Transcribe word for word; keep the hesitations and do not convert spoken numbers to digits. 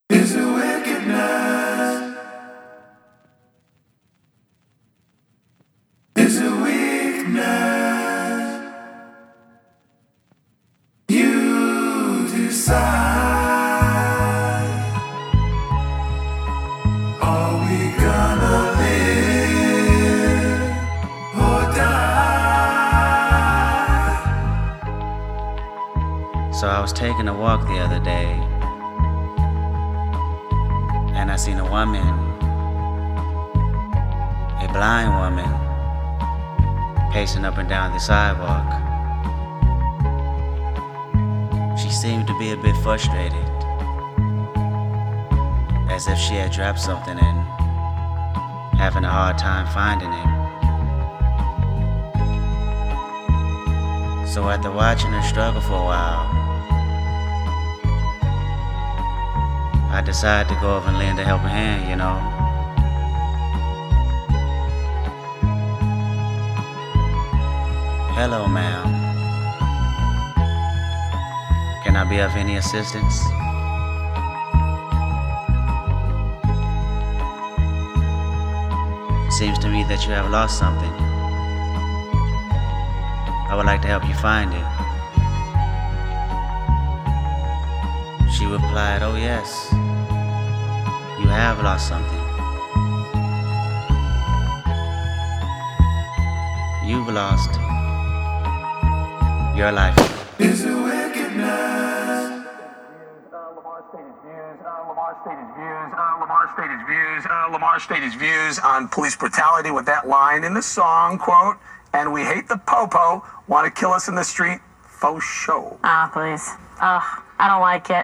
Is it wickedness? Is it weakness? You decide. Are we gonna live or die? So I was taking a walk the other day, and I seen a woman, a blind woman, pacing up and down the sidewalk. She seemed to be a bit frustrated, as if she had dropped something and having a hard time finding it. So after watching her struggle for a while, I decided to go over and lend a helping hand, you know. Hello, ma'am. Can I be of any assistance? Seems to me that you have lost something. I would like to help you find it. She replied, oh yes, you have lost something. You've lost your life. Is it wickedness? Lamar stated views, uh, Lamar stated views, uh, Lamar stated views, uh, Lamar stated views on police brutality with that line in the song, quote, and we hate the popo, want to kill us in the street, faux show. Ah, please. Ugh, I don't like it.